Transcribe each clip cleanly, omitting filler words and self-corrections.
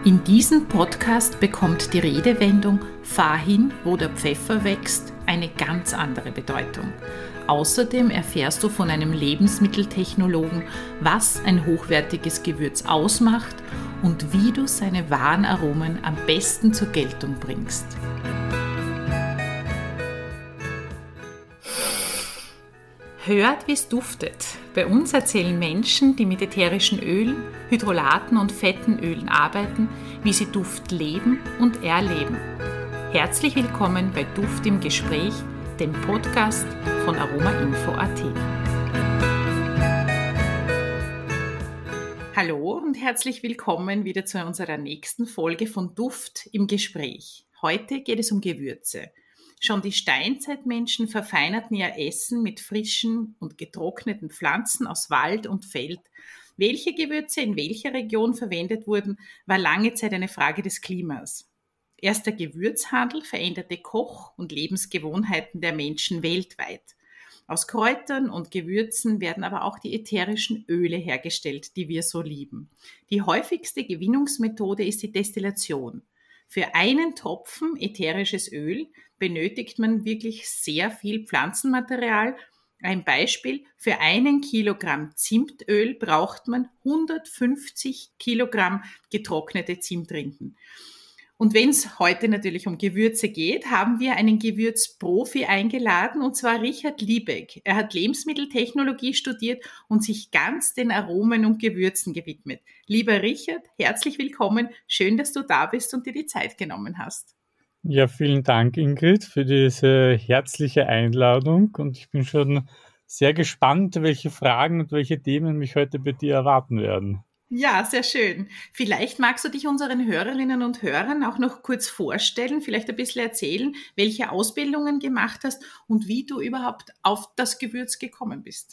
In diesem Podcast bekommt die Redewendung „Fahr hin, wo der Pfeffer wächst“ eine ganz andere Bedeutung. Außerdem erfährst du von einem Lebensmitteltechnologen, was ein hochwertiges Gewürz ausmacht und wie du seine wahren Aromen am besten zur Geltung bringst. Hört, wie es duftet. Bei uns erzählen Menschen, die mit ätherischen Ölen, Hydrolaten und fetten Ölen arbeiten, wie sie Duft leben und erleben. Herzlich willkommen bei Duft im Gespräch, dem Podcast von aromainfo.at. Hallo und herzlich willkommen wieder zu unserer nächsten Folge von Duft im Gespräch. Heute geht es um Gewürze. Schon die Steinzeitmenschen verfeinerten ihr Essen mit frischen und getrockneten Pflanzen aus Wald und Feld. Welche Gewürze in welcher Region verwendet wurden, war lange Zeit eine Frage des Klimas. Erst der Gewürzhandel veränderte Koch- und Lebensgewohnheiten der Menschen weltweit. Aus Kräutern und Gewürzen werden aber auch die ätherischen Öle hergestellt, die wir so lieben. Die häufigste Gewinnungsmethode ist die Destillation. Für einen Tropfen ätherisches Öl benötigt man wirklich sehr viel Pflanzenmaterial. Ein Beispiel: Für 1 Kilogramm Zimtöl braucht man 150 Kilogramm getrocknete Zimtrinden. Und wenn es heute natürlich um Gewürze geht, haben wir einen Gewürzprofi eingeladen, und zwar Richard Liebeck. Er hat Lebensmitteltechnologie studiert und sich ganz den Aromen und Gewürzen gewidmet. Lieber Richard, herzlich willkommen. Schön, dass du da bist und dir die Zeit genommen hast. Ja, vielen Dank, Ingrid, für diese herzliche Einladung. Und ich bin schon sehr gespannt, welche Fragen und welche Themen mich heute bei dir erwarten werden. Ja, sehr schön. Vielleicht magst du dich unseren Hörerinnen und Hörern auch noch kurz vorstellen, vielleicht ein bisschen erzählen, welche Ausbildungen gemacht hast und wie du überhaupt auf das Gewürz gekommen bist.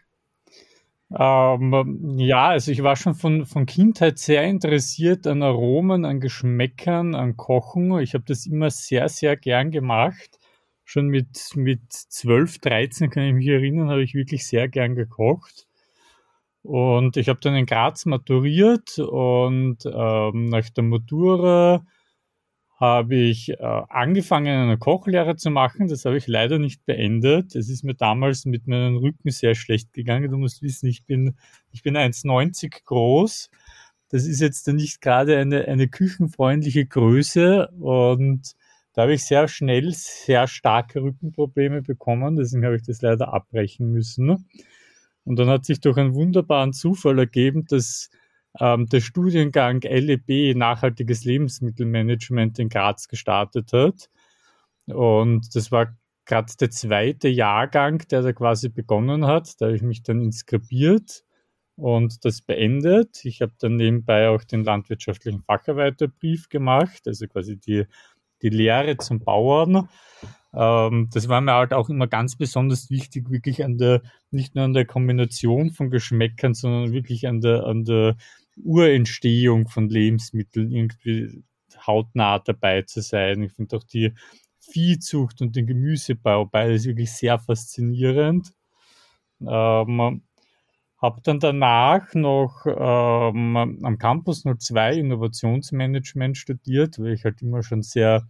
Also ich war schon von Kindheit sehr interessiert an Aromen, an Geschmäckern, an Kochen. Ich habe das immer sehr, sehr gern gemacht. Schon mit 12, 13 kann ich mich erinnern, habe ich wirklich sehr gern gekocht. Und ich habe dann in Graz maturiert und nach der Matura habe ich angefangen, eine Kochlehre zu machen. Das habe ich leider nicht beendet. Es ist mir damals mit meinem Rücken sehr schlecht gegangen. Du musst wissen, ich bin 1,90 groß. Das ist jetzt nicht gerade eine küchenfreundliche Größe. Und da habe ich sehr schnell sehr starke Rückenprobleme bekommen. Deswegen habe ich das leider abbrechen müssen. Und dann hat sich durch einen wunderbaren Zufall ergeben, dass der Studiengang LEB, Nachhaltiges Lebensmittelmanagement, in Graz gestartet hat. Und das war gerade der 2. Jahrgang, der da quasi begonnen hat. Da habe ich mich dann inskribiert und das beendet. Ich habe dann nebenbei auch den landwirtschaftlichen Facharbeiterbrief gemacht, also quasi die Lehre zum Bauern. Das war mir halt auch immer ganz besonders wichtig, wirklich nicht nur an der Kombination von Geschmäckern, sondern wirklich an der Urentstehung von Lebensmitteln irgendwie hautnah dabei zu sein. Ich finde auch die Viehzucht und den Gemüsebau beides wirklich sehr faszinierend. Habe dann danach noch am Campus 02 Innovationsmanagement studiert, weil ich halt immer schon sehr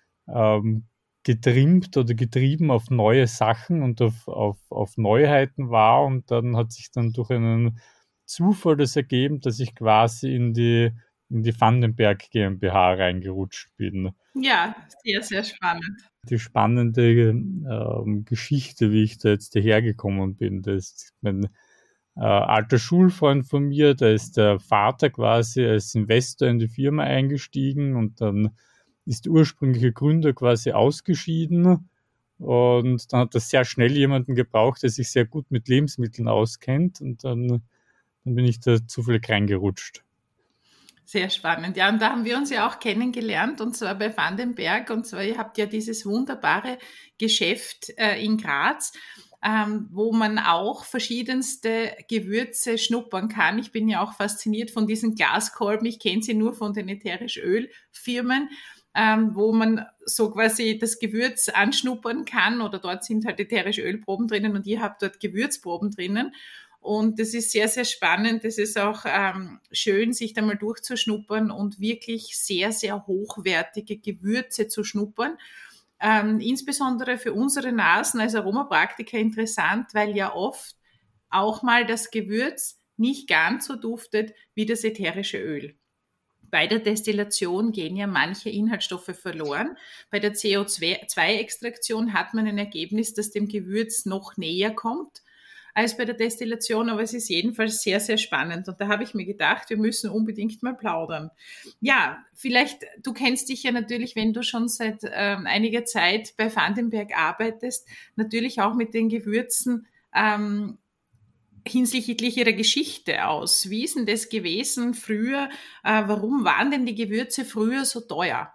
getrimmt oder getrieben auf neue Sachen und auf Neuheiten war. Und dann hat sich dann durch einen Zufall das ergeben, dass ich quasi in die Vandenberg GmbH reingerutscht bin. Ja, sehr, sehr spannend. Die spannende Geschichte, wie ich da jetzt dahergekommen bin. Das ist mein alter Schulfreund von mir, da ist der Vater quasi als Investor in die Firma eingestiegen und dann ist der ursprüngliche Gründer quasi ausgeschieden. Und dann hat das sehr schnell jemanden gebraucht, der sich sehr gut mit Lebensmitteln auskennt. Und dann bin ich da zufällig reingerutscht. Sehr spannend. Ja, und da haben wir uns ja auch kennengelernt, und zwar bei Vandenberg. Und zwar, ihr habt ja dieses wunderbare Geschäft in Graz, wo man auch verschiedenste Gewürze schnuppern kann. Ich bin ja auch fasziniert von diesen Glaskolben. Ich kenne sie nur von den ätherisch Ölfirmen, wo man so quasi das Gewürz anschnuppern kann, oder dort sind halt ätherische Ölproben drinnen und ihr habt dort Gewürzproben drinnen. Und das ist sehr, sehr spannend. Das ist auch schön, sich da mal durchzuschnuppern und wirklich sehr, sehr hochwertige Gewürze zu schnuppern. Insbesondere für unsere Nasen als Aromapraktiker interessant, weil ja oft auch mal das Gewürz nicht ganz so duftet wie das ätherische Öl. Bei der Destillation gehen ja manche Inhaltsstoffe verloren. Bei der CO2-Extraktion hat man ein Ergebnis, das dem Gewürz noch näher kommt als bei der Destillation, aber es ist jedenfalls sehr, sehr spannend. Und da habe ich mir gedacht, wir müssen unbedingt mal plaudern. Ja, vielleicht, du kennst dich ja natürlich, wenn du schon seit einiger Zeit bei Vandenberg arbeitest, natürlich auch mit den Gewürzen hinsichtlich ihrer Geschichte aus. Wie ist denn das gewesen früher? Warum waren denn die Gewürze früher so teuer?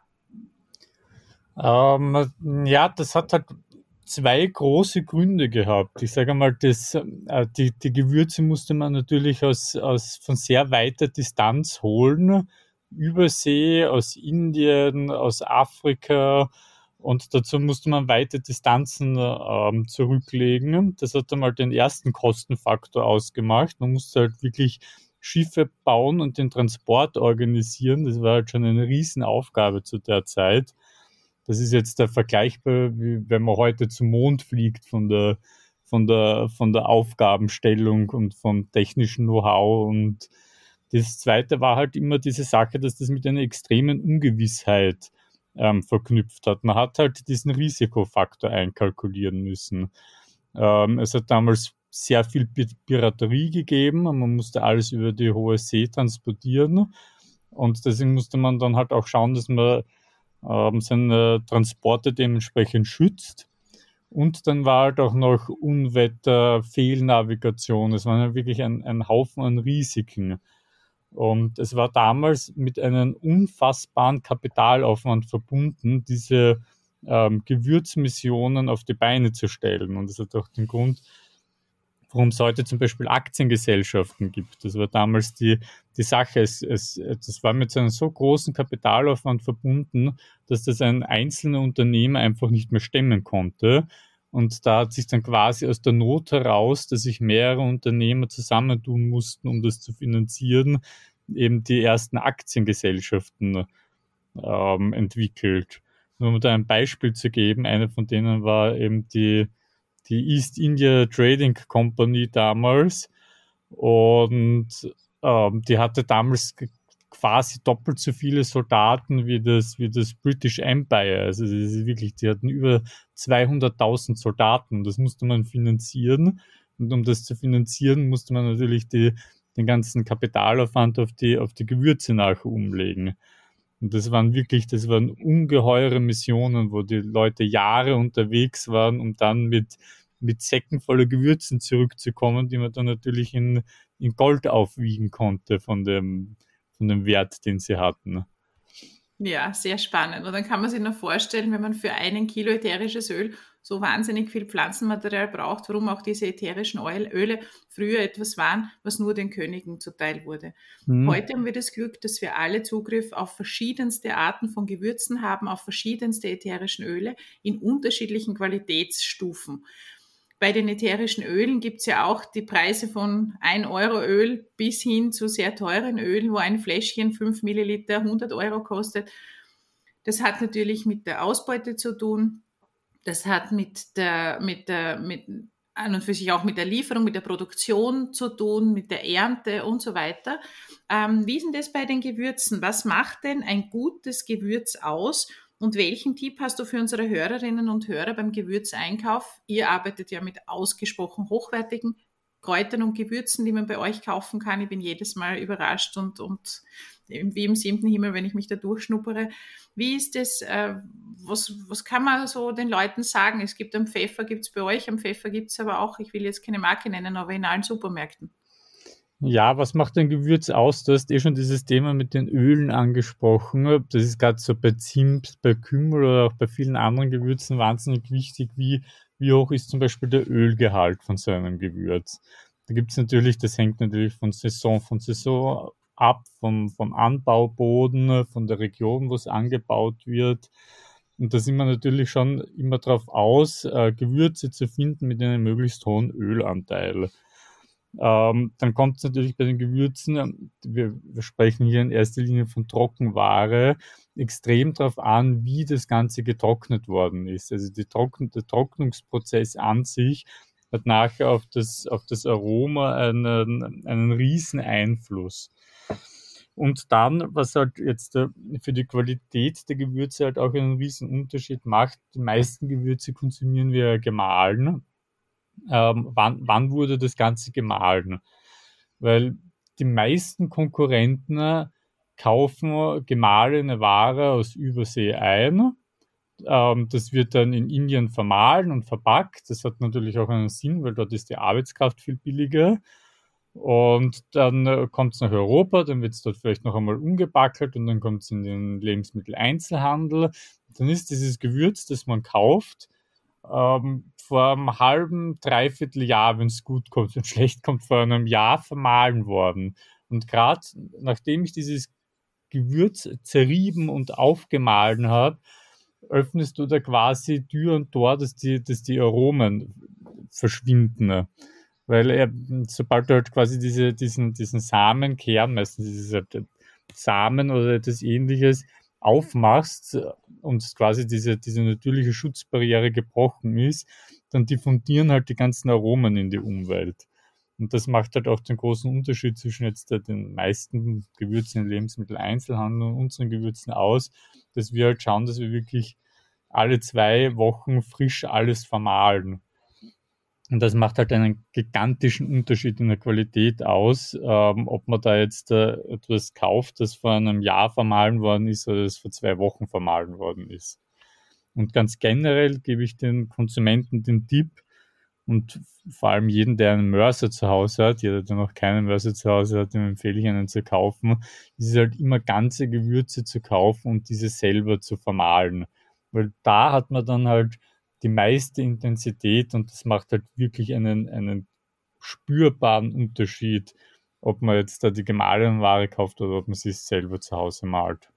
Ja, das hat halt zwei große Gründe gehabt. Ich sage mal, die Gewürze musste man natürlich von sehr weiter Distanz holen, Übersee, aus Indien, aus Afrika, und dazu musste man weite Distanzen zurücklegen. Das hat einmal den ersten Kostenfaktor ausgemacht. Man musste halt wirklich Schiffe bauen und den Transport organisieren. Das war halt schon eine Riesenaufgabe zu der Zeit. Das ist jetzt der vergleichbar, wie wenn man heute zum Mond fliegt von der Aufgabenstellung und vom technischen Know-how. Und das Zweite war halt immer diese Sache, dass das mit einer extremen Ungewissheit verknüpft hat. Man hat halt diesen Risikofaktor einkalkulieren müssen. Es hat damals sehr viel Piraterie gegeben und man musste alles über die hohe See transportieren. Und deswegen musste man dann halt auch schauen, dass man seine Transporte dementsprechend schützt. Und dann war halt auch noch Unwetter, Fehlnavigation. Es war wirklich ein Haufen an Risiken. Und es war damals mit einem unfassbaren Kapitalaufwand verbunden, diese Gewürzmissionen auf die Beine zu stellen. Und das hat auch den Grund, warum es heute zum Beispiel Aktiengesellschaften gibt. Das war damals die Sache. Das war mit einem so großen Kapitalaufwand verbunden, dass das ein einzelner Unternehmer einfach nicht mehr stemmen konnte. Und da hat sich dann quasi aus der Not heraus, dass sich mehrere Unternehmer zusammentun mussten, um das zu finanzieren, eben die ersten Aktiengesellschaften entwickelt. Nur um da ein Beispiel zu geben, eine von denen war eben die East India Trading Company damals, und die hatte damals quasi doppelt so viele Soldaten wie das British Empire. Also das ist wirklich, die hatten über 200.000 Soldaten. Das musste man finanzieren. Und um das zu finanzieren, musste man natürlich den ganzen Kapitalaufwand auf die Gewürze nachher umlegen. Und das waren ungeheure Missionen, wo die Leute Jahre unterwegs waren, um dann mit Säcken voller Gewürzen zurückzukommen, die man dann natürlich in Gold aufwiegen konnte von dem Wert, den sie hatten. Ja, sehr spannend. Und dann kann man sich noch vorstellen, wenn man für 1 Kilo ätherisches Öl so wahnsinnig viel Pflanzenmaterial braucht, warum auch diese ätherischen Öle früher etwas waren, was nur den Königen zuteil wurde. Heute haben wir das Glück, dass wir alle Zugriff auf verschiedenste Arten von Gewürzen haben, auf verschiedenste ätherischen Öle in unterschiedlichen Qualitätsstufen. Bei den ätherischen Ölen gibt es ja auch die Preise von 1 Euro Öl bis hin zu sehr teuren Ölen, wo ein Fläschchen 5 Milliliter 100 Euro kostet. Das hat natürlich mit der Ausbeute zu tun. Das hat an und für sich auch mit der Lieferung, mit der Produktion zu tun, mit der Ernte und so weiter. Wie ist denn das bei den Gewürzen? Was macht denn ein gutes Gewürz aus? Und welchen Tipp hast du für unsere Hörerinnen und Hörer beim Gewürzeinkauf? Ihr arbeitet ja mit ausgesprochen hochwertigen Kräutern und Gewürzen, die man bei euch kaufen kann. Ich bin jedes Mal überrascht und wie im 7. Himmel, wenn ich mich da durchschnuppere. Wie ist das? Was kann man so den Leuten sagen? Es gibt am Pfeffer, gibt es bei euch, am Pfeffer gibt es aber auch, ich will jetzt keine Marke nennen, aber in allen Supermärkten. Ja, was macht ein Gewürz aus? Du hast schon dieses Thema mit den Ölen angesprochen. Das ist gerade so bei Zimt, bei Kümmel oder auch bei vielen anderen Gewürzen wahnsinnig wichtig. Wie hoch ist zum Beispiel der Ölgehalt von so einem Gewürz? Da gibt's natürlich, das hängt natürlich von Saison ab, vom Anbauboden, von der Region, wo es angebaut wird. Und da sind wir natürlich schon immer drauf aus, Gewürze zu finden mit einem möglichst hohen Ölanteil. Dann kommt es natürlich bei den Gewürzen, wir sprechen hier in erster Linie von Trockenware, extrem darauf an, wie das Ganze getrocknet worden ist. Also der Trocknungsprozess an sich hat nachher auf das Aroma einen riesen Einfluss. Und dann, was halt jetzt für die Qualität der Gewürze halt auch einen riesen Unterschied macht, die meisten Gewürze konsumieren wir gemahlen. Wann wurde das Ganze gemahlen? Weil die meisten Konkurrenten kaufen gemahlene Ware aus Übersee ein. Das wird dann in Indien vermahlen und verpackt. Das hat natürlich auch einen Sinn, weil dort ist die Arbeitskraft viel billiger. Und dann kommt es nach Europa, dann wird es dort vielleicht noch einmal umgebackelt und dann kommt es in den Lebensmitteleinzelhandel. Dann ist dieses Gewürz, das man kauft, vor einem halben, dreiviertel Jahr, wenn es gut kommt, wenn es schlecht kommt, vor einem Jahr vermahlen worden. Und gerade nachdem ich dieses Gewürz zerrieben und aufgemahlen habe, öffnest du da quasi Tür und Tor, dass die Aromen verschwinden. Weil sobald du halt quasi diesen Samenkern, meistens ist es halt Samen oder etwas ähnliches, aufmachst und quasi diese natürliche Schutzbarriere gebrochen ist, dann diffundieren halt die ganzen Aromen in die Umwelt. Und das macht halt auch den großen Unterschied zwischen jetzt den meisten Gewürzen im Lebensmitteleinzelhandel und unseren Gewürzen aus, dass wir halt schauen, dass wir wirklich alle 2 Wochen frisch alles vermahlen. Und das macht halt einen gigantischen Unterschied in der Qualität aus, ob man da jetzt etwas kauft, das vor einem Jahr vermahlen worden ist oder das vor 2 Wochen vermahlen worden ist. Und ganz generell gebe ich den Konsumenten den Tipp und vor allem jeden, der einen Mörser zu Hause hat, jeder, der noch keinen Mörser zu Hause hat, dem empfehle ich einen zu kaufen, ist es halt immer ganze Gewürze zu kaufen und diese selber zu vermahlen. Weil da hat man dann halt die meiste Intensität und das macht halt wirklich einen spürbaren Unterschied, ob man jetzt da die gemahlene Ware kauft oder ob man sie selber zu Hause malt.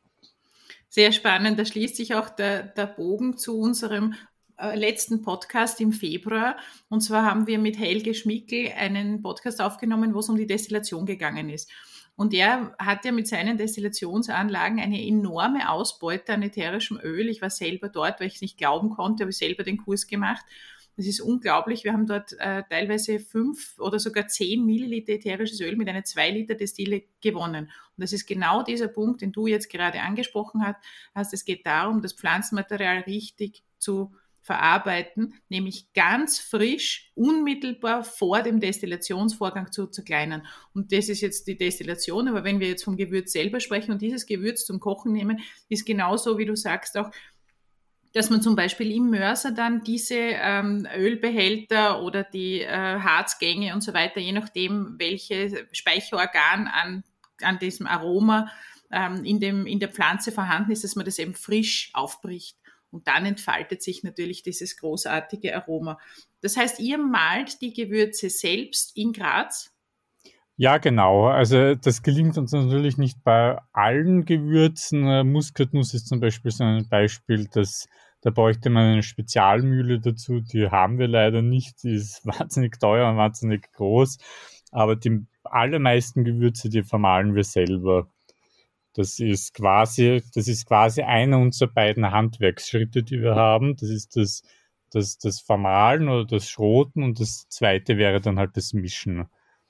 Sehr spannend, da schließt sich auch der Bogen zu unserem letzten Podcast im Februar. Und zwar haben wir mit Helge Schmickel einen Podcast aufgenommen, wo es um die Destillation gegangen ist. Und er hat ja mit seinen Destillationsanlagen eine enorme Ausbeute an ätherischem Öl. Ich war selber dort, weil ich es nicht glauben konnte, habe ich selber den Kurs gemacht. Das ist unglaublich. Wir haben dort teilweise 5 oder sogar 10 Milliliter ätherisches Öl mit einer 2 Liter Destille gewonnen. Und das ist genau dieser Punkt, den du jetzt gerade angesprochen hast. Es geht darum, das Pflanzenmaterial richtig zu verarbeiten, nämlich ganz frisch, unmittelbar vor dem Destillationsvorgang zu zerkleinern. Und das ist jetzt die Destillation, aber wenn wir jetzt vom Gewürz selber sprechen und dieses Gewürz zum Kochen nehmen, ist genauso, wie du sagst, auch, dass man zum Beispiel im Mörser dann diese Ölbehälter oder die Harzgänge und so weiter, je nachdem, welche Speicherorgan an diesem Aroma in der Pflanze vorhanden ist, dass man das eben frisch aufbricht. Und dann entfaltet sich natürlich dieses großartige Aroma. Das heißt, ihr malt die Gewürze selbst in Graz? Ja, genau. Also das gelingt uns natürlich nicht bei allen Gewürzen. Muskatnuss ist zum Beispiel so ein Beispiel, da bräuchte man eine Spezialmühle dazu. Die haben wir leider nicht. Die ist wahnsinnig teuer und wahnsinnig groß. Aber die allermeisten Gewürze, die vermahlen wir selber. Das ist quasi einer unserer beiden Handwerksschritte, die wir haben. Das ist das Vermahlen oder das Schroten und das zweite wäre dann halt das Mischen.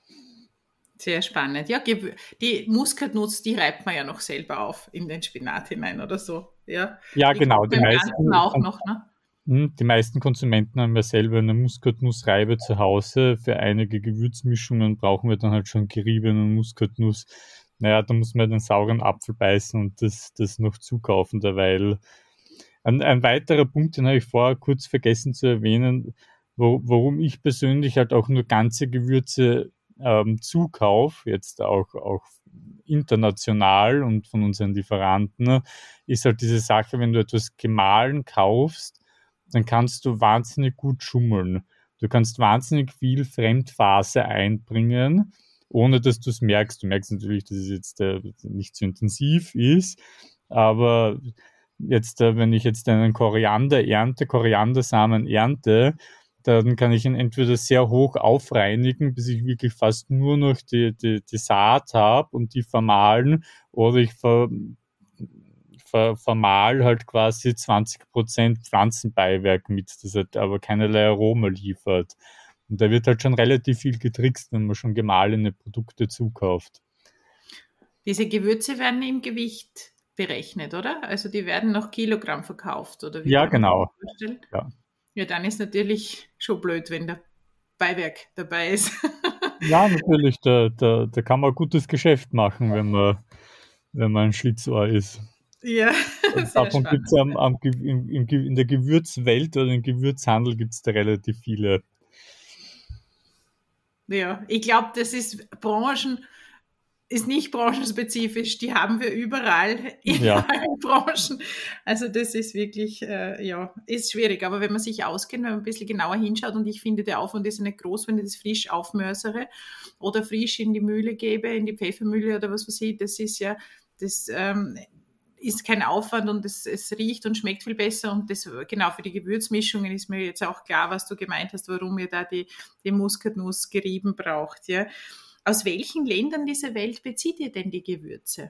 Sehr spannend. Ja, die Muskatnuss, die reibt man ja noch selber auf in den Spinat hinein oder so. Ja, die genau. Die meisten auch noch, ne? Die meisten Konsumenten haben ja selber eine Muskatnussreibe zu Hause. Für einige Gewürzmischungen brauchen wir dann halt schon geriebene Muskatnuss. Naja, da muss man den sauren Apfel beißen und das noch zukaufen derweil. Ein weiterer Punkt, den habe ich vorher kurz vergessen zu erwähnen, warum ich persönlich halt auch nur ganze Gewürze zukaufe, jetzt auch international und von unseren Lieferanten, ist halt diese Sache, wenn du etwas gemahlen kaufst, dann kannst du wahnsinnig gut schummeln. Du kannst wahnsinnig viel Fremdphase einbringen, ohne dass du es merkst. Du merkst natürlich, dass es jetzt nicht so intensiv ist, aber jetzt, wenn ich jetzt einen Koriandersamen ernte, dann kann ich ihn entweder sehr hoch aufreinigen, bis ich wirklich fast nur noch die Saat habe und die vermahlen, oder ich vermahl halt quasi 20% Pflanzenbeiwerk mit, das halt aber keinerlei Aroma liefert. Und da wird halt schon relativ viel getrickst, wenn man schon gemahlene Produkte zukauft. Diese Gewürze werden im Gewicht berechnet, oder? Also die werden nach Kilogramm verkauft, oder wie Ja, kann man sich genau. das vorstellen? Ja. Ja, dann ist natürlich schon blöd, wenn der Beiwerk dabei ist. Ja, natürlich, da kann man gutes Geschäft machen, wenn man ein Schlitzohr ist. Ja, Und sehr davon gibt es spannend. in der Gewürzwelt oder im Gewürzhandel gibt es da relativ viele. Ja, ich glaube, das ist nicht branchenspezifisch, die haben wir überall in Ja, allen Branchen. Also das ist wirklich, ja, ist schwierig. Aber wenn man sich auskennt, wenn man ein bisschen genauer hinschaut, und ich finde, der Aufwand ist ja nicht groß, wenn ich das frisch aufmörsere oder frisch in die Mühle gebe, in die Pfeffermühle oder was weiß ich, das ist ja, das ist kein Aufwand, und es riecht und schmeckt viel besser, und das genau für die Gewürzmischungen ist mir jetzt auch klar, was du gemeint hast, warum ihr da die Muskatnuss gerieben braucht, ja. Aus welchen Ländern dieser Welt bezieht ihr denn die Gewürze?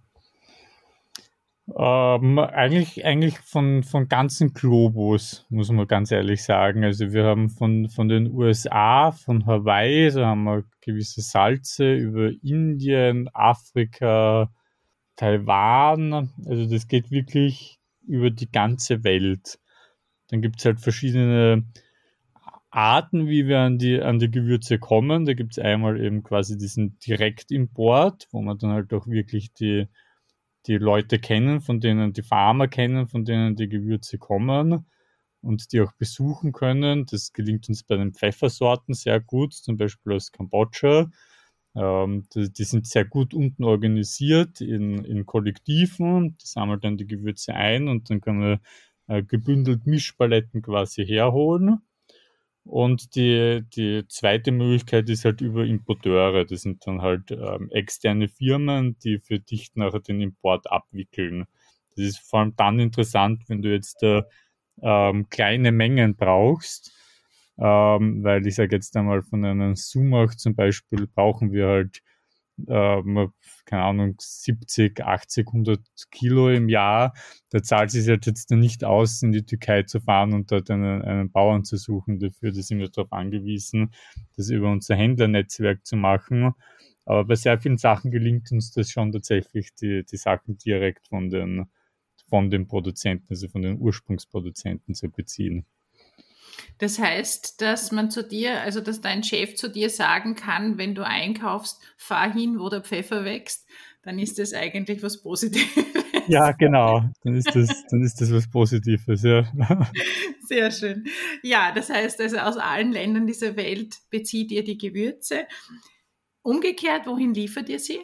eigentlich von ganzen Globus, muss man ganz ehrlich sagen. Also wir haben von den USA, von Hawaii, da haben wir gewisse Salze, über Indien, Afrika, Taiwan. Also das geht wirklich über die ganze Welt. Dann gibt es halt verschiedene Arten, wie wir an die Gewürze kommen. Da gibt es einmal eben quasi diesen Direktimport, wo man dann halt auch wirklich die Leute kennen, von denen die Farmer kennen, von denen die Gewürze kommen und die auch besuchen können. Das gelingt uns bei den Pfeffersorten sehr gut, zum Beispiel aus Kambodscha. Die sind sehr gut unten organisiert in Kollektiven. Die sammeln dann die Gewürze ein und dann kann man gebündelt Mischpaletten quasi herholen. Und die zweite Möglichkeit ist halt über Importeure. Das sind dann halt externe Firmen, die für dich nachher den Import abwickeln. Das ist vor allem dann interessant, wenn du jetzt kleine Mengen brauchst, weil ich sage jetzt einmal von einem Sumach zum Beispiel brauchen wir halt keine Ahnung, 70, 80, 100 Kilo im Jahr. Da zahlt es sich halt jetzt nicht aus, in die Türkei zu fahren und dort einen Bauern zu suchen. Dafür da sind wir darauf angewiesen, das über unser Händlernetzwerk zu machen. Aber bei sehr vielen Sachen gelingt uns das schon tatsächlich, die Sachen direkt von den Produzenten, also von den Ursprungsproduzenten zu beziehen. Das heißt, dass man zu dir, also dass dein Chef zu dir sagen kann, wenn du einkaufst, fahr hin, wo der Pfeffer wächst, dann ist das eigentlich was Positives. Ja, genau. Dann ist das was Positives, ja. Sehr schön. Ja, das heißt also, aus allen Ländern dieser Welt bezieht ihr die Gewürze. Umgekehrt, wohin liefert ihr sie?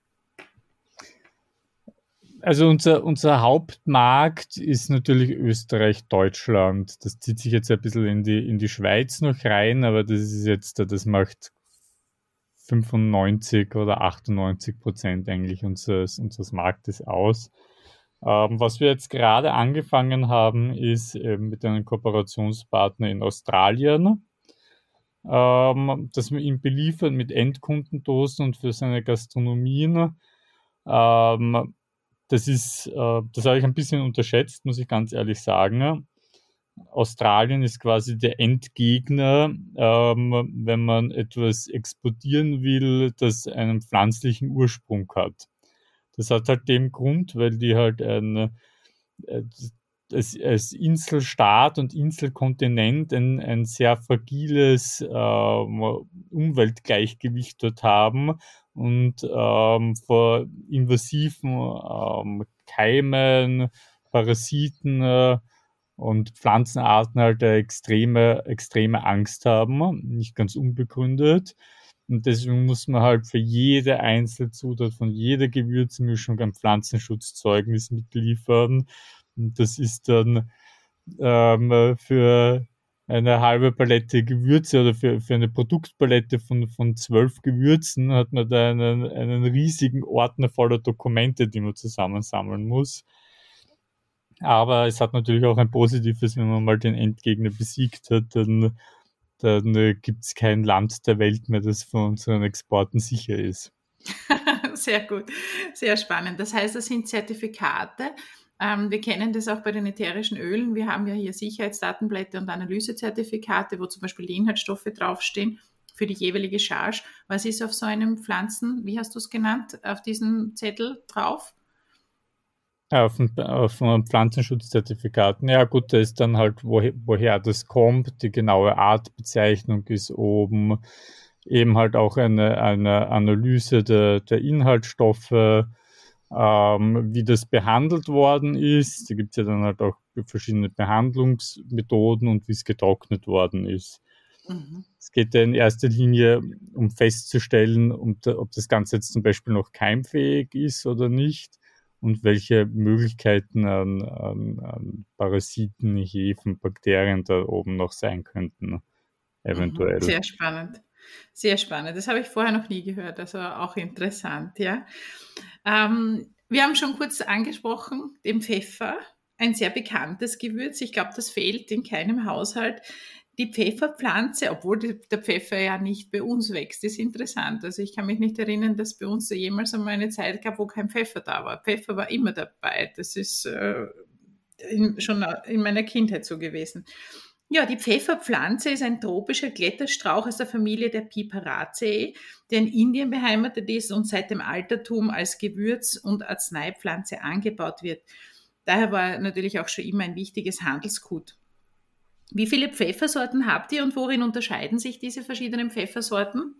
Also unser Hauptmarkt ist natürlich Österreich, Deutschland. Das zieht sich jetzt ein bisschen in die Schweiz noch rein, aber das ist jetzt, das macht 95 oder 98% eigentlich unseres Marktes aus. Was wir jetzt gerade angefangen haben, ist mit einem Kooperationspartner in Australien, dass wir ihn beliefern mit Endkundendosen und für seine Gastronomien. Das habe ich ein bisschen unterschätzt, muss ich ganz ehrlich sagen. Australien ist quasi der Endgegner, wenn man etwas exportieren will, das einen pflanzlichen Ursprung hat. Das hat halt den Grund, weil die halt als Inselstaat und Inselkontinent ein sehr fragiles Umweltgleichgewicht dort haben und vor invasiven Keimen, Parasiten und Pflanzenarten halt eine extreme Angst haben, nicht ganz unbegründet. Und deswegen muss man halt für jede Einzelzutat von jeder Gewürzmischung ein Pflanzenschutzzeugnis mitliefern. Und das ist dann für eine halbe Palette Gewürze oder für eine Produktpalette von 12 Gewürzen hat man da einen riesigen Ordner voller Dokumente, die man zusammensammeln muss. Aber es hat natürlich auch ein Positives, wenn man mal den Endgegner besiegt hat, dann dann gibt es kein Land der Welt mehr, das von unseren Exporten sicher ist. Sehr gut, sehr spannend. Das heißt, das sind Zertifikate. Wir kennen das auch bei den ätherischen Ölen. Wir haben ja hier Sicherheitsdatenblätter und Analysezertifikate, wo zum Beispiel die Inhaltsstoffe draufstehen für die jeweilige Charge. Was ist auf so einem wie hast du es genannt, auf diesem Zettel drauf? Auf einem Pflanzenschutzzertifikaten. Ja gut, da ist dann halt, woher das kommt, die genaue Artbezeichnung ist oben, eben halt auch eine Analyse der Inhaltsstoffe, wie das behandelt worden ist. Da gibt es ja dann halt auch verschiedene Behandlungsmethoden und wie es getrocknet worden ist. Es geht ja in erster Linie um festzustellen, ob das Ganze jetzt zum Beispiel noch keimfähig ist oder nicht und welche Möglichkeiten an Parasiten, Hefen, Bakterien da oben noch sein könnten, eventuell. Sehr spannend. Sehr spannend. Das habe ich vorher noch nie gehört, also auch interessant, ja. Wir haben schon kurz angesprochen, den Pfeffer, ein sehr bekanntes Gewürz. Ich glaube, das fehlt in keinem Haushalt. Die Pfefferpflanze, obwohl der Pfeffer ja nicht bei uns wächst, ist interessant. Also ich kann mich nicht erinnern, dass bei uns jemals einmal eine Zeit gab, wo kein Pfeffer da war. Pfeffer war immer dabei. Das ist schon in meiner Kindheit so gewesen. Ja, die Pfefferpflanze ist ein tropischer Kletterstrauch aus der Familie der Piperaceae, der in Indien beheimatet ist und seit dem Altertum als Gewürz- und Arzneipflanze angebaut wird. Daher war er natürlich auch schon immer ein wichtiges Handelsgut. Wie viele Pfeffersorten habt ihr und worin unterscheiden sich diese verschiedenen Pfeffersorten?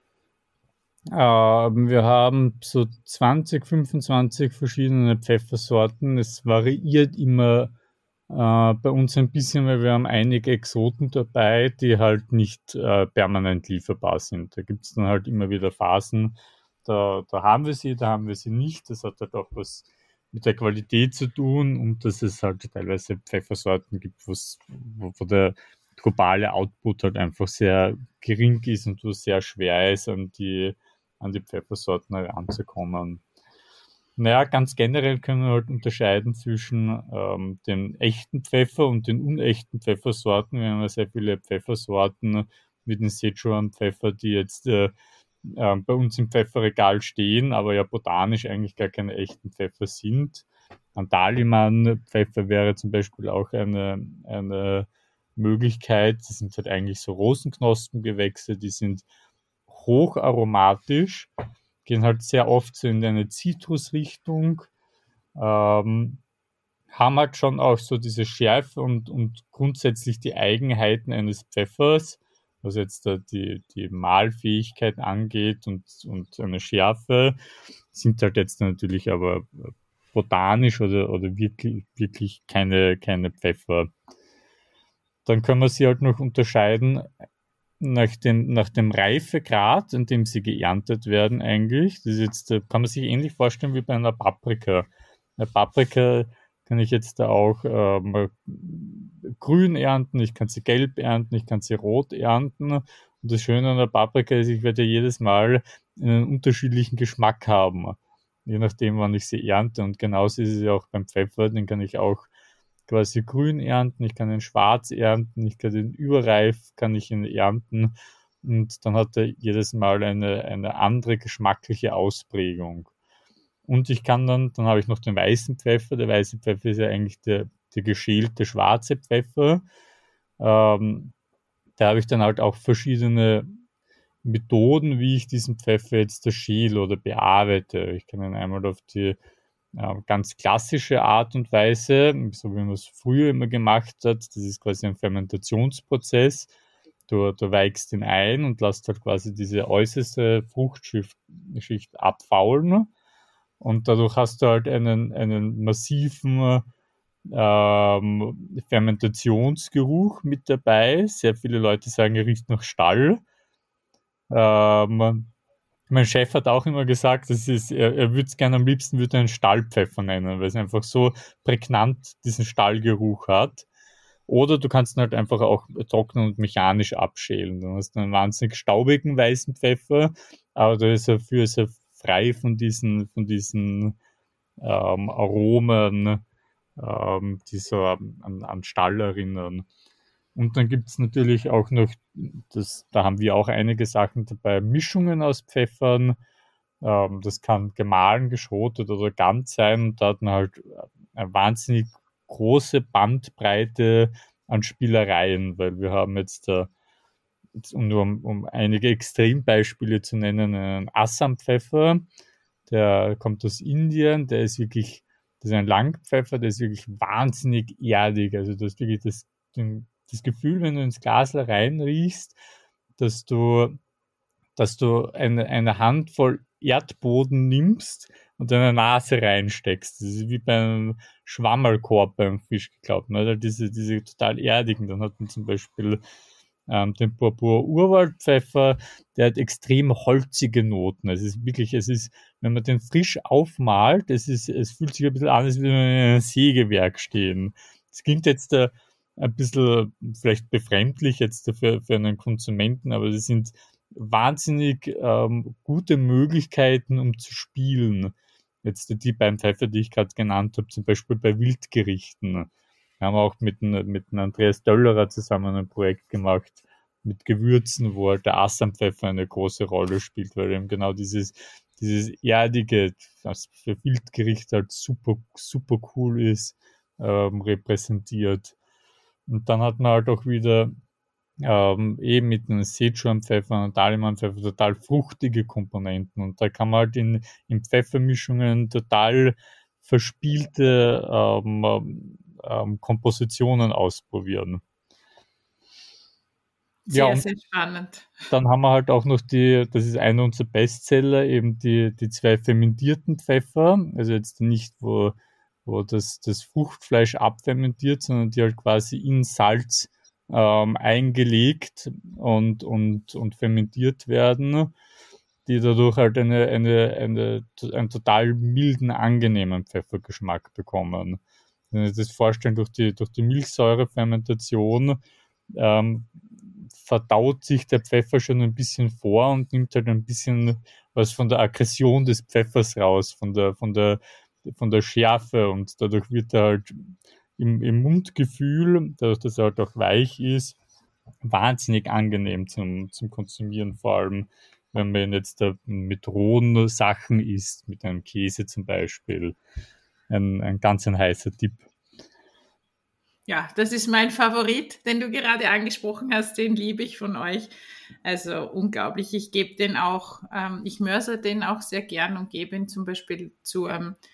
Wir haben so 20, 25 verschiedene Pfeffersorten. Es variiert immer bei uns ein bisschen, weil wir haben einige Exoten dabei, die halt nicht permanent lieferbar sind. Da gibt es dann halt immer wieder Phasen, da haben wir sie nicht. Das hat halt auch was mit der Qualität zu tun und dass es halt teilweise Pfeffersorten gibt, wo der globale Output halt einfach sehr gering ist und wo es sehr schwer ist, an die Pfeffersorten heranzukommen. Naja, ganz generell können wir halt unterscheiden zwischen den echten Pfeffer und den unechten Pfeffersorten. Wir haben ja sehr viele Pfeffersorten wie den Sichuan-Pfeffer, die jetzt bei uns im Pfefferregal stehen, aber ja botanisch eigentlich gar keine echten Pfeffer sind. Andaliman-Pfeffer wäre zum Beispiel auch eine Möglichkeit. Das sind halt eigentlich so Rosenknospengewächse, die sind hocharomatisch, gehen halt sehr oft so in eine Zitrusrichtung, haben halt schon auch so diese Schärfe und grundsätzlich die Eigenheiten eines Pfeffers, was jetzt da die Mahlfähigkeit angeht und eine Schärfe, sind halt jetzt natürlich aber botanisch oder wirklich keine Pfeffer. Dann können wir sie halt noch unterscheiden nach dem Reifegrad, in dem sie geerntet werden eigentlich. Das ist jetzt, kann man sich ähnlich vorstellen wie bei einer Paprika. Eine Paprika kann ich jetzt da auch grün ernten, ich kann sie gelb ernten, ich kann sie rot ernten. Und das Schöne an der Paprika ist, ich werde ja jedes Mal einen unterschiedlichen Geschmack haben, je nachdem, wann ich sie ernte. Und genauso ist es ja auch beim Pfeffer, den kann ich auch quasi grün ernten, ich kann ihn schwarz ernten, ich kann den überreif, kann ich ihn ernten und dann hat er jedes Mal eine andere geschmackliche Ausprägung. Und ich kann dann habe ich noch den weißen Pfeffer. Der weiße Pfeffer ist ja eigentlich der geschälte schwarze Pfeffer. Da habe ich dann halt auch verschiedene Methoden, wie ich diesen Pfeffer jetzt schäle oder bearbeite. Ich kann ihn einmal auf die ganz klassische Art und Weise, so wie man es früher immer gemacht hat. Das ist quasi ein Fermentationsprozess. Du weichst ihn ein und lässt halt quasi diese äußerste Fruchtschicht abfaulen. Und dadurch hast du halt einen massiven Fermentationsgeruch mit dabei. Sehr viele Leute sagen, er riecht nach Stall. Mein Chef hat auch immer gesagt, er würde es gerne am liebsten einen Stallpfeffer nennen, weil es einfach so prägnant diesen Stallgeruch hat. Oder du kannst ihn halt einfach auch trocknen und mechanisch abschälen. Dann hast du einen wahnsinnig staubigen weißen Pfeffer, aber da ist er frei von diesen Aromen, die so an Stall erinnern. Und dann gibt es natürlich auch noch, da haben wir auch einige Sachen dabei, Mischungen aus Pfeffern. Das kann gemahlen, geschrotet oder ganz sein. Und da hat man halt eine wahnsinnig große Bandbreite an Spielereien, weil wir haben jetzt nur um einige Extrembeispiele zu nennen, einen Assam-Pfeffer, der kommt aus Indien, das ist ein Langpfeffer, der ist wirklich wahnsinnig erdig. Also du hast wirklich das Gefühl, wenn du ins Glas reinriechst, dass du eine Handvoll Erdboden nimmst und deine Nase reinsteckst. Das ist wie beim Schwammerlkorb beim Fisch geglaubt. Ne? Diese total erdigen. Dann hat man zum Beispiel den Purpur Urwaldpfeffer, der hat extrem holzige Noten. Wenn man den frisch aufmalt, es fühlt sich ein bisschen an, als würde man in einem Sägewerk stehen. Das klingt jetzt ein bisschen vielleicht befremdlich jetzt für einen Konsumenten, aber das sind wahnsinnig gute Möglichkeiten, um zu spielen. Jetzt die beiden Pfeffer, die ich gerade genannt habe, zum Beispiel bei Wildgerichten. Wir haben auch mit dem Andreas Döllerer zusammen ein Projekt gemacht mit Gewürzen, wo halt der Assampfeffer eine große Rolle spielt, weil eben genau dieses Erdige, was für Wildgerichte halt super, super cool ist, repräsentiert. Und dann hat man halt auch wieder eben mit einem Sichuan-Pfeffer und Daliman-Pfeffer total fruchtige Komponenten. Und da kann man halt in Pfeffermischungen total verspielte Kompositionen ausprobieren. Sehr, sehr spannend. Dann haben wir halt auch noch das ist einer unserer Bestseller, eben die zwei fermentierten Pfeffer. Also jetzt nicht, wo das Fruchtfleisch abfermentiert, sondern die halt quasi in Salz eingelegt und fermentiert werden, die dadurch halt einen total milden, angenehmen Pfeffergeschmack bekommen. Wenn Sie sich das vorstellen, durch die Milchsäurefermentation verdaut sich der Pfeffer schon ein bisschen vor und nimmt halt ein bisschen was von der Aggression des Pfeffers raus, von der Schärfe, und dadurch wird er halt im Mundgefühl, dadurch, dass er halt auch weich ist, wahnsinnig angenehm zum Konsumieren, vor allem wenn man jetzt mit rohen Sachen isst, mit einem Käse zum Beispiel. Ein ganz heißer Tipp. Ja, das ist mein Favorit, den du gerade angesprochen hast, den liebe ich von euch. Also unglaublich. Ich gebe den auch, ich mörse den auch sehr gern und gebe ihn zum Beispiel zu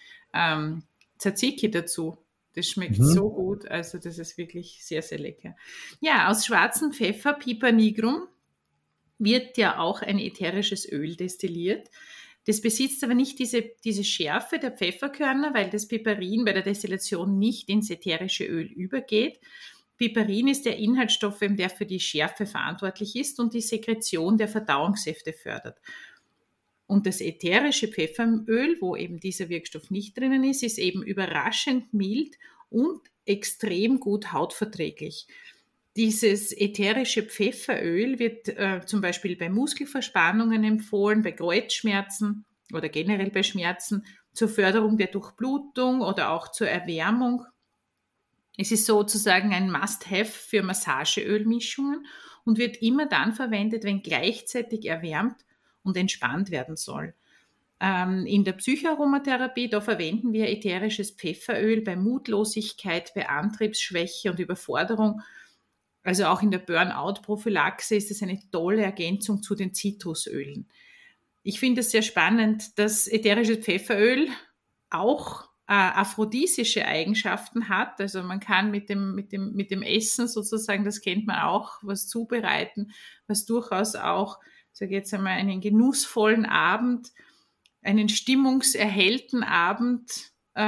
Tzatziki dazu. Das schmeckt so gut, also das ist wirklich sehr, sehr lecker. Ja, aus schwarzem Pfeffer, Piper nigrum, wird ja auch ein ätherisches Öl destilliert. Das besitzt aber nicht diese Schärfe der Pfefferkörner, weil das Piperin bei der Destillation nicht ins ätherische Öl übergeht. Piperin ist der Inhaltsstoff, der für die Schärfe verantwortlich ist und die Sekretion der Verdauungssäfte fördert. Und das ätherische Pfefferöl, wo eben dieser Wirkstoff nicht drinnen ist eben überraschend mild und extrem gut hautverträglich. Dieses ätherische Pfefferöl wird zum Beispiel bei Muskelverspannungen empfohlen, bei Kreuzschmerzen oder generell bei Schmerzen, zur Förderung der Durchblutung oder auch zur Erwärmung. Es ist sozusagen ein Must-Have für Massageölmischungen und wird immer dann verwendet, wenn gleichzeitig erwärmt und entspannt werden soll. In der Psychoaromatherapie, da verwenden wir ätherisches Pfefferöl bei Mutlosigkeit, bei Antriebsschwäche und Überforderung. Also auch in der Burnout-Prophylaxe ist es eine tolle Ergänzung zu den Zitrusölen. Ich finde es sehr spannend, dass ätherisches Pfefferöl auch aphrodisische Eigenschaften hat. Also man kann mit dem Essen sozusagen, das kennt man auch, was zubereiten, was durchaus auch, sage ich jetzt einmal, einen genussvollen Abend, einen stimmungserhellten Abend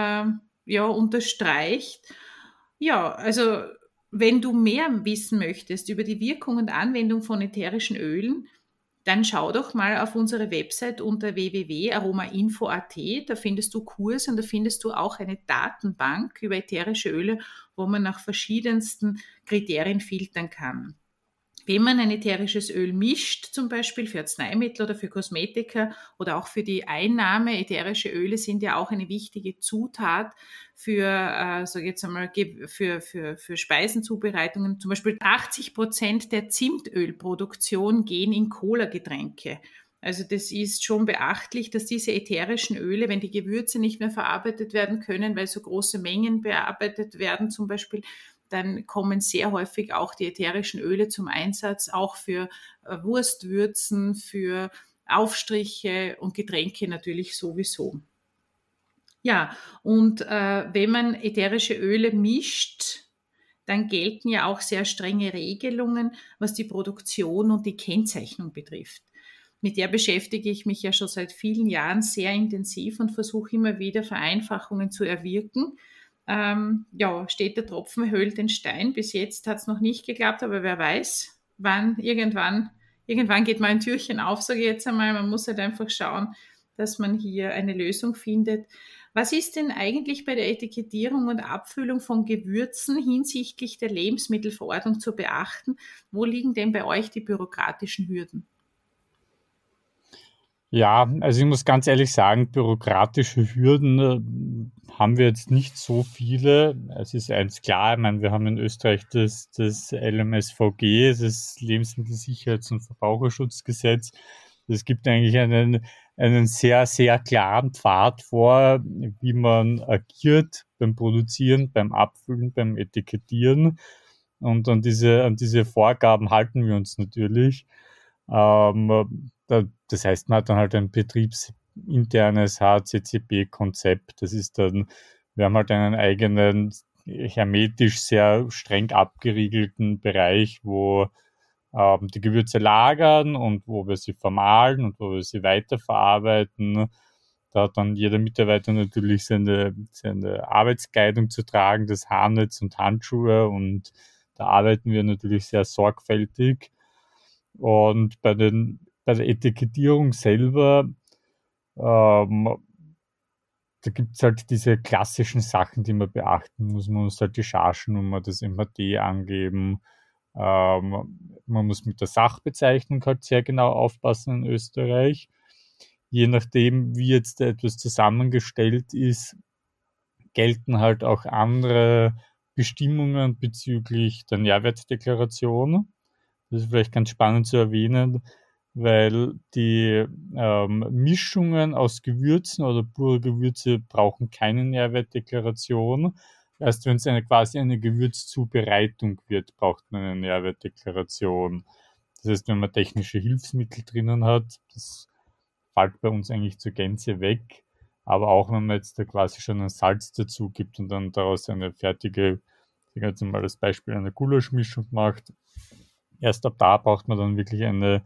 unterstreicht. Ja, also wenn du mehr wissen möchtest über die Wirkung und Anwendung von ätherischen Ölen, dann schau doch mal auf unsere Website unter www.aromainfo.at. Da findest du Kurse und da findest du auch eine Datenbank über ätherische Öle, wo man nach verschiedensten Kriterien filtern kann. Wenn man ein ätherisches Öl mischt, zum Beispiel für Arzneimittel oder für Kosmetika oder auch für die Einnahme, ätherische Öle sind ja auch eine wichtige Zutat für, sag ich jetzt einmal, für Speisenzubereitungen. Zum Beispiel 80% der Zimtölproduktion gehen in Cola-Getränke. Also das ist schon beachtlich, dass diese ätherischen Öle, wenn die Gewürze nicht mehr verarbeitet werden können, weil so große Mengen bearbeitet werden zum Beispiel, dann kommen sehr häufig auch die ätherischen Öle zum Einsatz, auch für Wurstwürzen, für Aufstriche und Getränke natürlich sowieso. Ja, und wenn man ätherische Öle mischt, dann gelten ja auch sehr strenge Regelungen, was die Produktion und die Kennzeichnung betrifft. Mit der beschäftige ich mich ja schon seit vielen Jahren sehr intensiv und versuche immer wieder Vereinfachungen zu erwirken. Ja, steht der Tropfen höhlt den Stein. Bis jetzt hat es noch nicht geklappt, aber wer weiß, wann irgendwann geht mal ein Türchen auf, sage ich jetzt einmal. Man muss halt einfach schauen, dass man hier eine Lösung findet. Was ist denn eigentlich bei der Etikettierung und Abfüllung von Gewürzen hinsichtlich der Lebensmittelverordnung zu beachten? Wo liegen denn bei euch die bürokratischen Hürden? Ja, also ich muss ganz ehrlich sagen, bürokratische Hürden haben wir jetzt nicht so viele. Es ist eins klar, ich meine, wir haben in Österreich das LMSVG, das Lebensmittelsicherheits- und Verbraucherschutzgesetz. Es gibt eigentlich einen sehr, sehr klaren Pfad vor, wie man agiert beim Produzieren, beim Abfüllen, beim Etikettieren. Und an diese Vorgaben halten wir uns natürlich. Das heißt, man hat dann halt ein betriebsinternes HACCP-Konzept. Das ist dann, wir haben halt einen eigenen, hermetisch sehr streng abgeriegelten Bereich, wo die Gewürze lagern und wo wir sie vermahlen und wo wir sie weiterverarbeiten. Da hat dann jeder Mitarbeiter natürlich seine Arbeitskleidung zu tragen, das Haarnetz und Handschuhe, und da arbeiten wir natürlich sehr sorgfältig. Und bei der Etikettierung selber, da gibt's halt diese klassischen Sachen, die man beachten muss. Man muss halt die Chargennummer, das MHD angeben. Man muss mit der Sachbezeichnung halt sehr genau aufpassen in Österreich. Je nachdem, wie jetzt etwas zusammengestellt ist, gelten halt auch andere Bestimmungen bezüglich der Nährwertdeklaration. Das ist vielleicht ganz spannend zu erwähnen, weil die Mischungen aus Gewürzen oder pure Gewürze brauchen keine Nährwertdeklaration. Erst wenn es quasi eine Gewürzzubereitung wird, braucht man eine Nährwertdeklaration. Das heißt, wenn man technische Hilfsmittel drinnen hat, das fällt bei uns eigentlich zur Gänze weg. Aber auch wenn man jetzt da quasi schon ein Salz dazu gibt und dann daraus eine fertige, ich sage jetzt mal als Beispiel, eine Gulaschmischung macht, erst ab da braucht man dann wirklich eine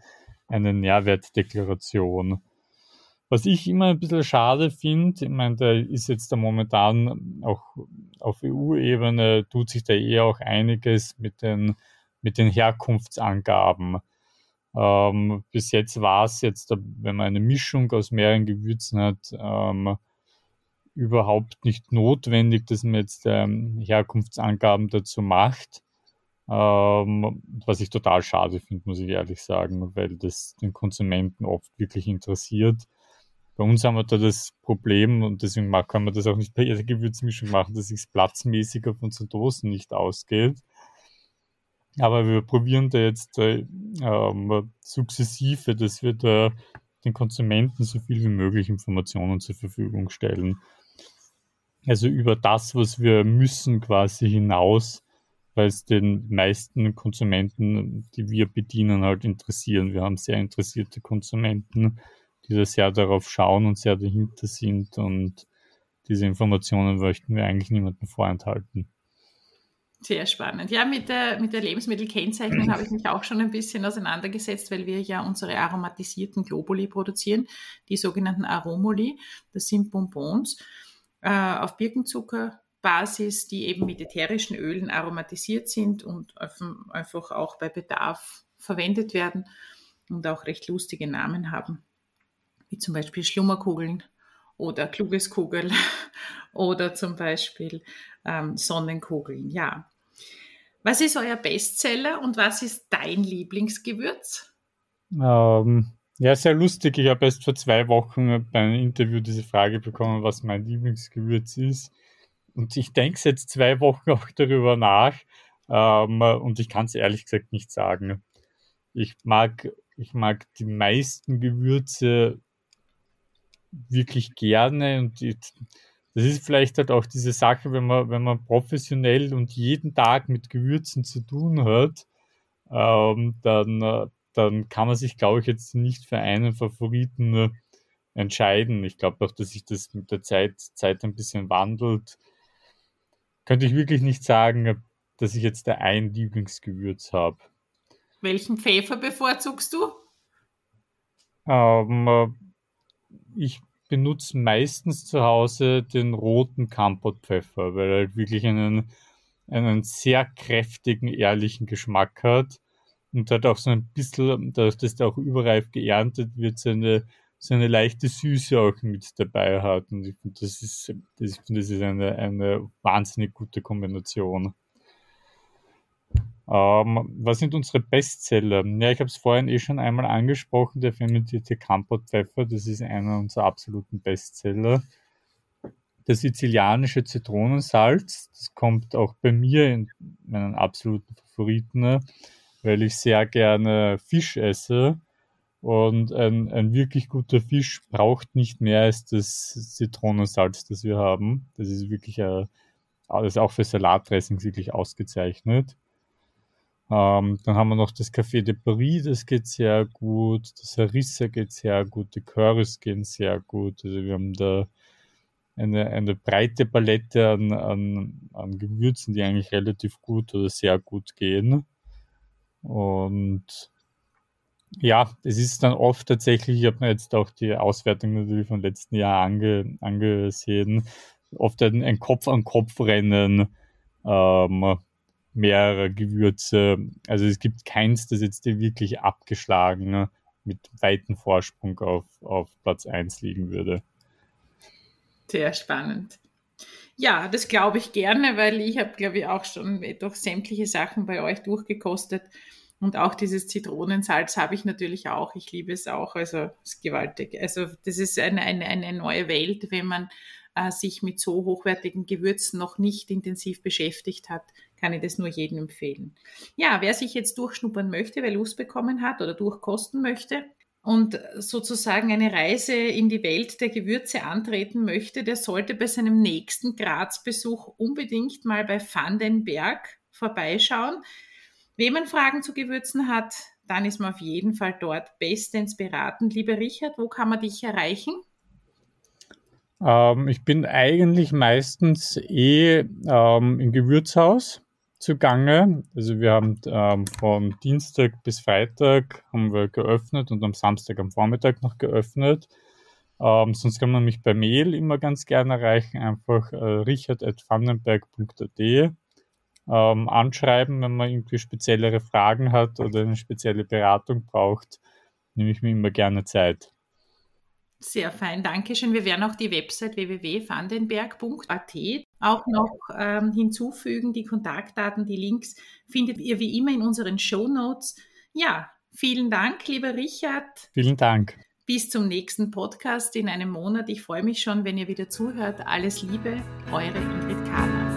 Nährwertdeklaration. Was ich immer ein bisschen schade finde, ich meine, da ist jetzt da momentan auch auf EU-Ebene tut sich da auch einiges mit den Herkunftsangaben. Bis jetzt war es jetzt, wenn man eine Mischung aus mehreren Gewürzen hat, überhaupt nicht notwendig, dass man jetzt Herkunftsangaben dazu macht. Was ich total schade finde, muss ich ehrlich sagen, weil das den Konsumenten oft wirklich interessiert. Bei uns haben wir da das Problem, und deswegen kann man das auch nicht bei jeder Gewürzmischung machen, dass sich platzmäßig auf unseren Dosen nicht ausgeht. Aber wir probieren da jetzt sukzessive, dass wir da den Konsumenten so viel wie möglich Informationen zur Verfügung stellen. Also über das, was wir müssen, quasi hinaus, weil es den meisten Konsumenten, die wir bedienen, halt interessieren. Wir haben sehr interessierte Konsumenten, die da sehr darauf schauen und sehr dahinter sind, und diese Informationen möchten wir eigentlich niemandem vorenthalten. Sehr spannend. Ja, mit der Lebensmittelkennzeichnung habe ich mich auch schon ein bisschen auseinandergesetzt, weil wir ja unsere aromatisierten Globuli produzieren, die sogenannten Aromoli. Das sind Bonbons auf Birkenzuckerbasis, die eben mit ätherischen Ölen aromatisiert sind und einfach auch bei Bedarf verwendet werden und auch recht lustige Namen haben, wie zum Beispiel Schlummerkugeln oder Klugeskugel oder zum Beispiel Sonnenkugeln. Ja. Was ist euer Bestseller und was ist dein Lieblingsgewürz? Ja, sehr lustig. Ich habe erst vor 2 Wochen bei einem Interview diese Frage bekommen, was mein Lieblingsgewürz ist. Und ich denke jetzt 2 Wochen auch darüber nach. Und ich kann es ehrlich gesagt nicht sagen. Ich mag die meisten Gewürze wirklich gerne und das ist vielleicht halt auch diese Sache, wenn man professionell und jeden Tag mit Gewürzen zu tun hat, dann kann man sich, glaube ich, jetzt nicht für einen Favoriten entscheiden. Ich glaube auch, dass sich das mit der Zeit ein bisschen wandelt. Könnte ich wirklich nicht sagen, dass ich jetzt da ein Lieblingsgewürz habe. Welchen Pfeffer bevorzugst du? Ich benutze meistens zu Hause den roten Kampotpfeffer, weil er halt wirklich einen sehr kräftigen, ehrlichen Geschmack hat und hat auch so ein bisschen, dadurch, dass der auch überreif geerntet wird, so eine leichte Süße auch mit dabei hat. Und ich finde, das ist eine wahnsinnig gute Kombination. Was sind unsere Bestseller? Ja, ich habe es vorhin schon einmal angesprochen, der fermentierte Kampotpfeffer, das ist einer unserer absoluten Bestseller. Der sizilianische Zitronensalz, das kommt auch bei mir in meinen absoluten Favoriten, weil ich sehr gerne Fisch esse. Und ein wirklich guter Fisch braucht nicht mehr als das Zitronensalz, das wir haben. Das ist wirklich, das ist auch für Salatdressings wirklich ausgezeichnet. Dann haben wir noch das Café de Paris, das geht sehr gut. Das Harissa geht sehr gut. Die Currys gehen sehr gut. Also wir haben da eine breite Palette an Gewürzen, die eigentlich relativ gut oder sehr gut gehen. Und ja, es ist dann oft tatsächlich, ich habe mir jetzt auch die Auswertung natürlich vom letzten Jahr angesehen, oft ein Kopf-an-Kopf-Rennen mehrerer Gewürze. Also es gibt keins, das jetzt wirklich abgeschlagen mit weitem Vorsprung auf Platz 1 liegen würde. Sehr spannend. Ja, das glaube ich gerne, weil ich habe, glaube ich, auch schon durch sämtliche Sachen bei euch durchgekostet. Und auch dieses Zitronensalz habe ich natürlich auch. Ich liebe es auch. Also es ist gewaltig. Also das ist eine neue Welt, wenn man sich mit so hochwertigen Gewürzen noch nicht intensiv beschäftigt hat, kann ich das nur jedem empfehlen. Ja, wer sich jetzt durchschnuppern möchte, wer Lust bekommen hat oder durchkosten möchte und sozusagen eine Reise in die Welt der Gewürze antreten möchte, der sollte bei seinem nächsten Graz-Besuch unbedingt mal bei Van den Berg vorbeischauen. Wenn man Fragen zu Gewürzen hat, dann ist man auf jeden Fall dort bestens beraten. Lieber Richard, wo kann man dich erreichen? Ich bin eigentlich meistens im Gewürzhaus zugange. Also wir haben von Dienstag bis Freitag haben wir geöffnet und am Samstag am Vormittag noch geöffnet. Sonst kann man mich per Mail immer ganz gerne erreichen, einfach richard@vandenberg.at anschreiben, wenn man irgendwie speziellere Fragen hat oder eine spezielle Beratung braucht, nehme ich mir immer gerne Zeit. Sehr fein, danke schön. Wir werden auch die Website www.vandenberg.at auch noch hinzufügen. Die Kontaktdaten, die Links findet ihr wie immer in unseren Shownotes. Ja, vielen Dank, lieber Richard. Vielen Dank. Bis zum nächsten Podcast in einem Monat. Ich freue mich schon, wenn ihr wieder zuhört. Alles Liebe, eure Ingrid Kahler.